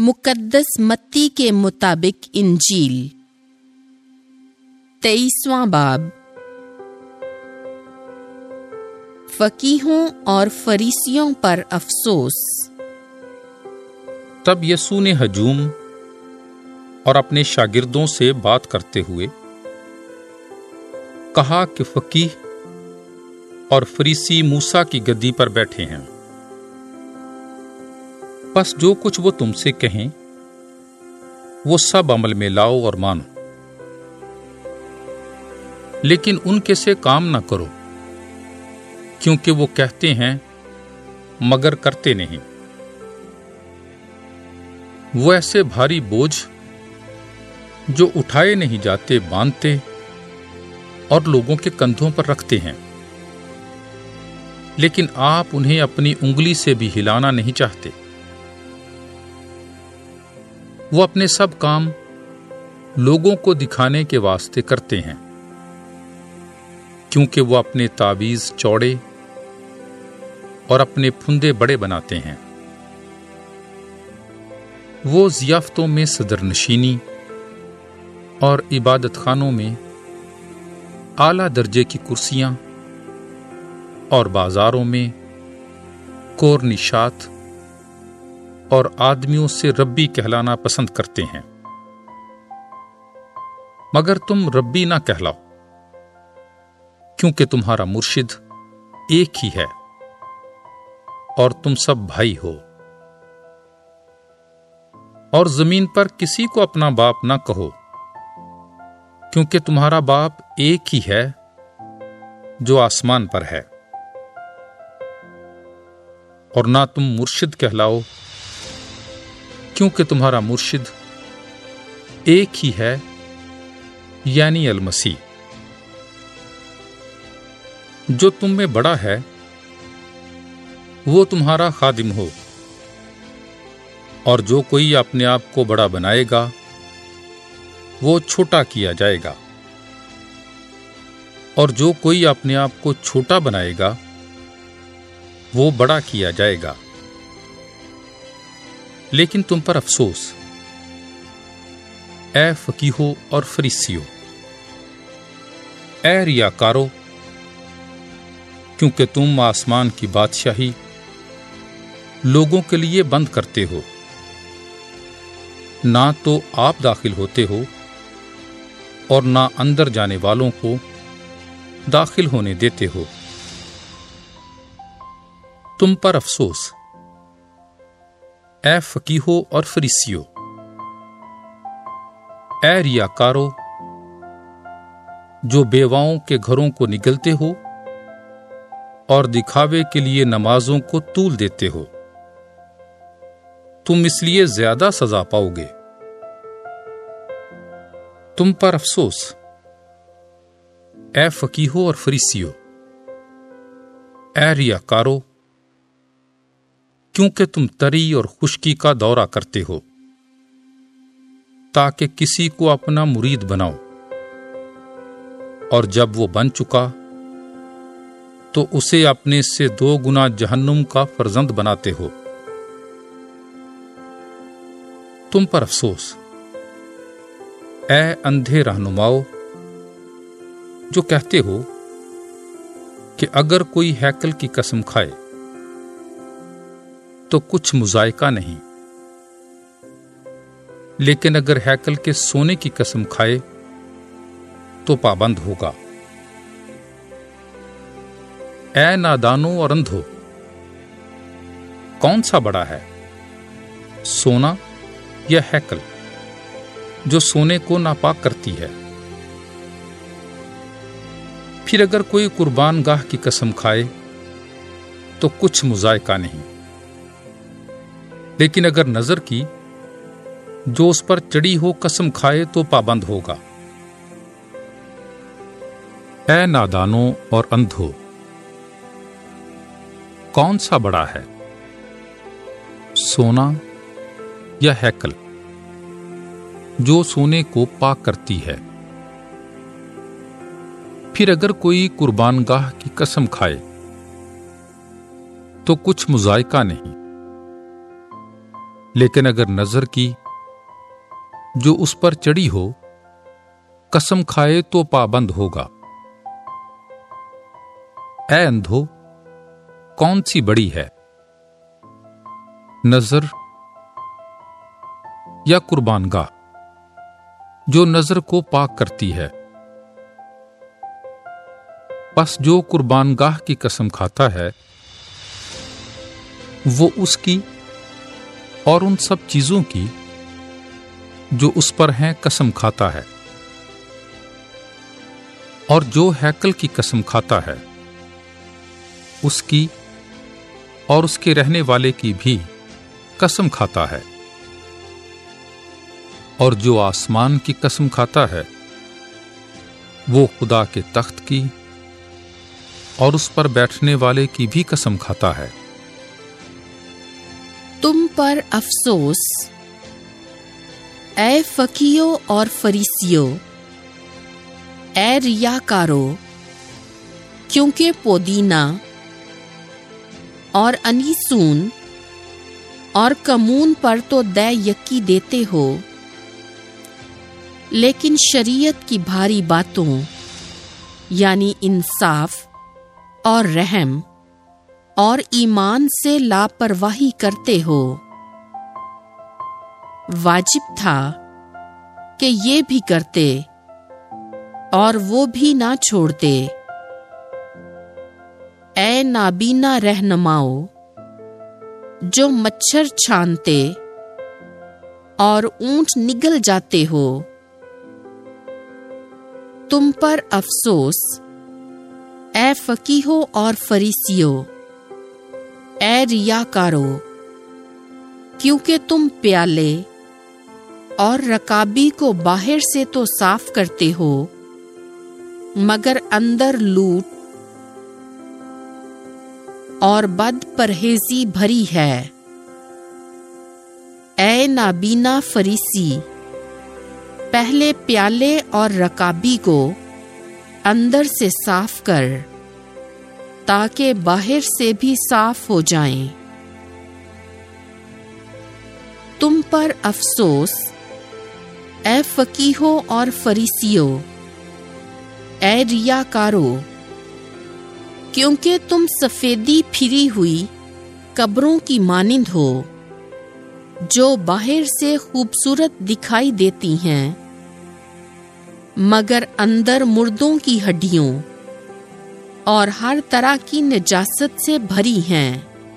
मुक़द्दस मत्ती के मुताबिक इंजील 23वां बाब। फकीहों और फरीसियों पर अफसोस। तब यीशु ने हजूम और अपने शागिर्दों से बात करते हुए कहा कि फकीह और फरीसी मूसा की गद्दी पर बैठे हैं। बस जो कुछ वो तुमसे कहें वो सब अमल में लाओ और मानो, लेकिन उनके से काम ना करो, क्योंकि वो कहते हैं मगर करते नहीं। वो ऐसे भारी बोझ जो उठाए नहीं जाते बांधते और लोगों के कंधों पर रखते हैं, लेकिन आप उन्हें अपनी उंगली से भी हिलाना नहीं चाहते। वो अपने सब काम लोगों को दिखाने के वास्ते करते हैं, क्योंकि वो अपने ताबीज चौड़े और अपने फुंदे बड़े बनाते हैं। वो ज़ियाफ़तों में सदरनशीनी और इबादत खानों में आला दर्जे की कुर्सियां और बाजारों में कोरनिशात और आदमियों से रब्बी कहलाना पसंद करते हैं। मगर तुम रब्बी ना कहलाओ, क्योंकि तुम्हारा मुर्शिद एक ही है और तुम सब भाई हो। और जमीन पर किसी को अपना बाप ना कहो, क्योंकि तुम्हारा बाप एक ही है जो आसमान पर है। और ना तुम मुर्शिद कहलाओ, क्योंकि तुम्हारा मुर्शिद एक ही है, यानी अल मसीह। जो तुम में बड़ा है वो तुम्हारा खादिम हो, और जो कोई अपने आप को बड़ा बनाएगा वो छोटा किया जाएगा, और जो कोई अपने आप को छोटा बनाएगा वो बड़ा किया जाएगा। लेकिन तुम पर अफसोस, ए फकीहो और फरीसियों, ए रियाकारो, क्योंकि तुम आसमान की बादशाही लोगों के लिए बंद करते हो। ना तो आप दाखिल होते हो और ना अंदर जाने वालों को दाखिल होने देते हो। तुम पर अफसोस, ए फकीहो और फरीसियों, ए रियाकारो, जो बेवाओं के घरों को निगलते हो और दिखावे के लिए नमाजों को तूल देते हो। तुम इसलिए ज्यादा सजा पाओगे। तुम पर अफसोस, ए फकीहो और फरीसियों, ए रियाकारो, क्योंकि तुम तरी और खुश्की का दौरा करते हो, ताकि किसी को अपना मुरीद बनाओ, और जब वो बन चुका तो उसे अपने से 2 गुना जहन्नुम का फर्जंद बनाते हो। तुम पर अफसोस, ए अंधे रहनुमाओ, जो कहते हो कि अगर कोई हैकल की कसम खाए तो कुछ मुजायका नहीं, लेकिन अगर हैकल के सोने की कसम खाए तो पाबंद होगा। ए नादानो और अंधो, कौन सा बड़ा है, सोना या हैकल जो सोने को नापाक करती है? फिर अगर कोई कुर्बान गाह की कसम खाए तो कुछ मुजायका नहीं, लेकिन अगर नजर की जो उस पर चढ़ी हो कसम खाए तो पाबंद होगा। ऐ नादानो और अंधो, कौन सा बड़ा है, सोना या हैकल जो सोने को पाक करती है? फिर अगर कोई कुर्बानगाह की कसम खाए तो कुछ मुजायका नहीं, لیکن اگر نظر کی جو اس پر چڑھی ہو قسم کھائے تو پابند ہوگا۔ اے اندھو، کون سی بڑی ہے، نظر یا قربان گاہ جو نظر کو پاک کرتی ہے؟ پس جو قربان گاہ کی قسم کھاتا ہے وہ اس کی اور ان سب چیزوں کی جو اس پر ہیں قسم کھاتا ہے، اور جو ہیکل کی قسم کھاتا ہے اس کی اور اس کے رہنے والے کی بھی قسم کھاتا ہے، اور جو آسمان کی قسم کھاتا ہے وہ خدا کے تخت کی اور اس پر بیٹھنے والے کی بھی قسم کھاتا ہے۔ تم پر افسوس اے فقیوں اور فریسیوں، اے ریاکارو، کیونکہ پودینہ اور انیسون اور کمون پر تو دے یکی دیتے ہو، لیکن شریعت کی بھاری باتوں یعنی انصاف اور رحم اور ایمان سے لاپرواہی کرتے ہو۔ واجب تھا کہ یہ بھی کرتے اور وہ بھی نہ چھوڑتے۔ اے نابینا رہنماؤ جو مچھر چھانتے اور اونٹ نگل جاتے ہو، تم پر افسوس اے فقیہوں اور فریسیوں، اے ریاکارو، کیونکہ تم پیالے اور رکابی کو باہر سے تو صاف کرتے ہو مگر اندر لوٹ اور بد پرہیزی بھری ہے۔ اے نابینا فریسی، پہلے پیالے اور رکابی کو اندر سے صاف کر تاکہ باہر سے بھی صاف ہو جائیں۔ تم پر افسوس اے فقیہوں اور فریسیوں، اے ریاکارو، کیونکہ تم سفیدی پھری ہوئی قبروں کی مانند ہو جو باہر سے خوبصورت دکھائی دیتی ہیں مگر اندر مردوں کی ہڈیوں اور ہر طرح کی نجاست سے بھری ہیں۔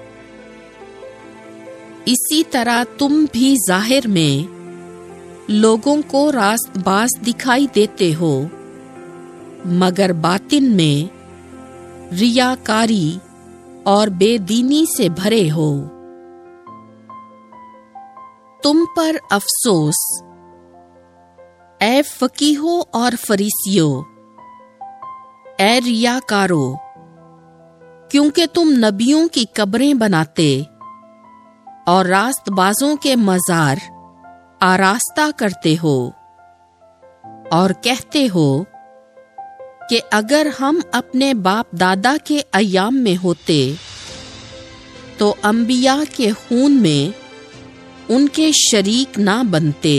اسی طرح تم بھی ظاہر میں لوگوں کو راست باز دکھائی دیتے ہو مگر باطن میں ریاکاری اور بے دینی سے بھرے ہو۔ تم پر افسوس اے فقیہوں اور فریسیوں، اے ریاکارو، کیونکہ تم نبیوں کی قبریں بناتے اور راست بازوں کے مزار آراستہ کرتے ہو اور کہتے ہو کہ اگر ہم اپنے باپ دادا کے ایام میں ہوتے تو انبیاء کے خون میں ان کے شریک نہ بنتے۔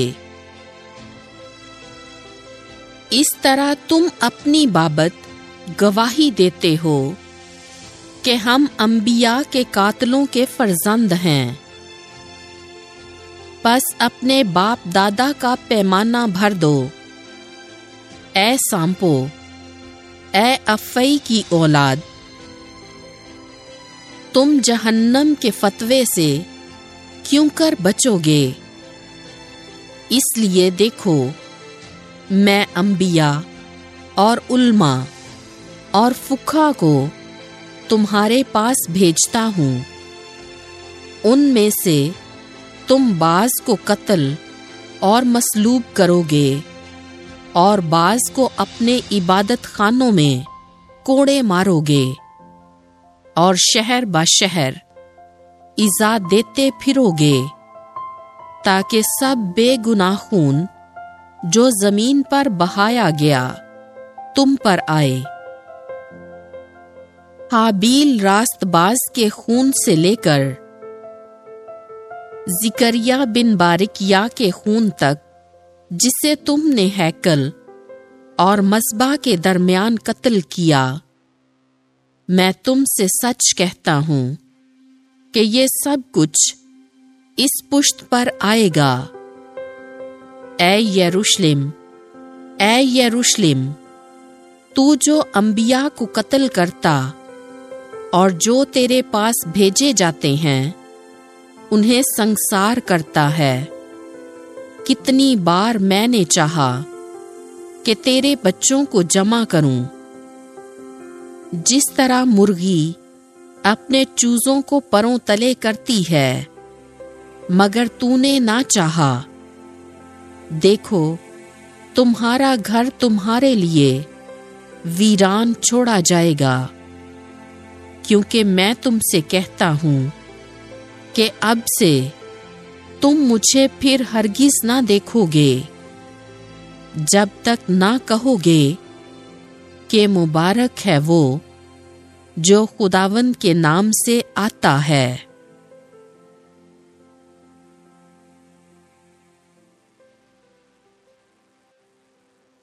اس طرح تم اپنی بابت گواہی دیتے ہو کہ ہم انبیاء کے قاتلوں کے فرزند ہیں۔ پس اپنے باپ دادا کا پیمانہ بھر دو، اے سامپو، اے افئی کی اولاد، تم جہنم کے فتوے سے کیوں کر بچو گے؟ اس لیے دیکھو، میں انبیاء اور علماء اور فقہا کو تمہارے پاس بھیجتا ہوں، ان میں سے تم بعض کو قتل اور مصلوب کرو گے اور بعض کو اپنے عبادت خانوں میں کوڑے مارو گے اور شہر با شہر ایذا دیتے پھرو گے تاکہ سب بے گناہ خون جو زمین پر بہایا گیا تم پر آئے۔ حابیل راست باز کے خون سے لے کر زکریا بن بارکیا کے خون تک جسے تم نے ہیکل اور مذبح کے درمیان قتل کیا، میں تم سے سچ کہتا ہوں کہ یہ سب کچھ اس پشت پر آئے گا۔ اے یروشلم، اے یروشلم، تو جو انبیاء کو قتل کرتا اور جو تیرے پاس بھیجے جاتے ہیں انہیں سنگسار کرتا ہے، کتنی بار میں نے چاہا کہ تیرے بچوں کو جمع کروں، جس طرح مرغی اپنے چوزوں کو پروں تلے کرتی ہے، مگر تو نے نہ چاہا۔ دیکھو، تمہارا گھر تمہارے لیے ویران چھوڑا جائے گا، کیونکہ میں تم سے کہتا ہوں کہ اب سے تم مجھے پھر ہرگز نہ دیکھو گے، جب تک نہ کہو گے کہ مبارک ہے وہ جو خداوند کے نام سے آتا ہے۔